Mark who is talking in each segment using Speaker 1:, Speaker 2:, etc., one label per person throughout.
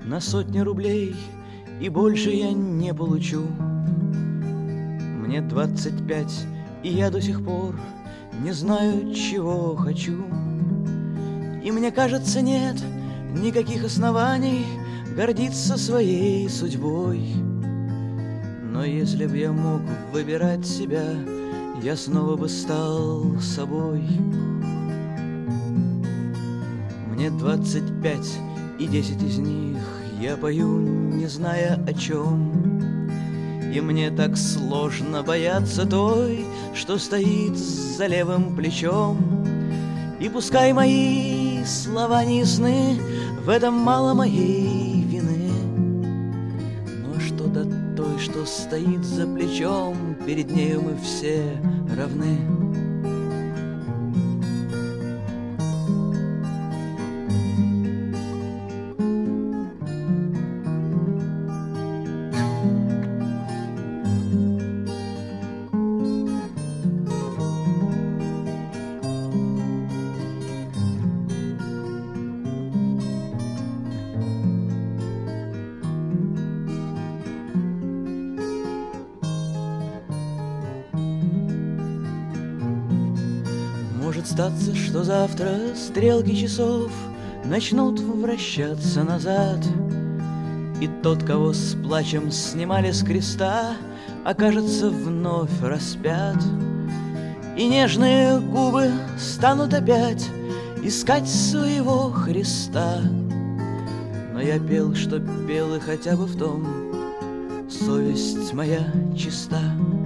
Speaker 1: на сотни рублей, и больше я не получу. Мне 25, и я до сих пор не знаю, чего хочу. И мне кажется, нет никаких оснований гордиться своей судьбой. Но если б я мог выбирать себя, я снова бы стал собой. Мне 25, и 10 из них я пою, не зная о чем. И мне так сложно бояться той, что стоит за левым плечом. И пускай мои слова не ясны, в этом мало моей вины. Но что до той, что стоит за плечом, перед нею мы все равны. Может статься, что завтра стрелки часов начнут вращаться назад, и тот, кого с плачем снимали с креста, окажется вновь распят. И нежные губы станут опять искать своего Христа. Но я пел, что пел, и хотя бы в том совесть моя чиста.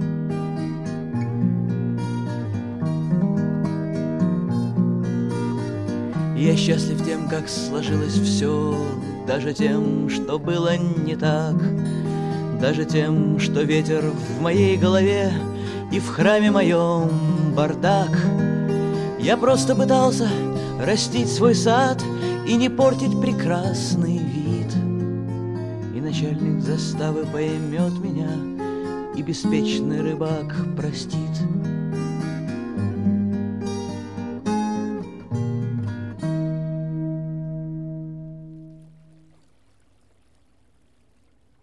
Speaker 1: Я счастлив тем, как сложилось все, даже тем, что было не так, даже тем, что ветер в моей голове и в храме моем бардак. Я просто пытался растить свой сад и не портить прекрасный вид. И начальник заставы поймет меня, и беспечный рыбак простит.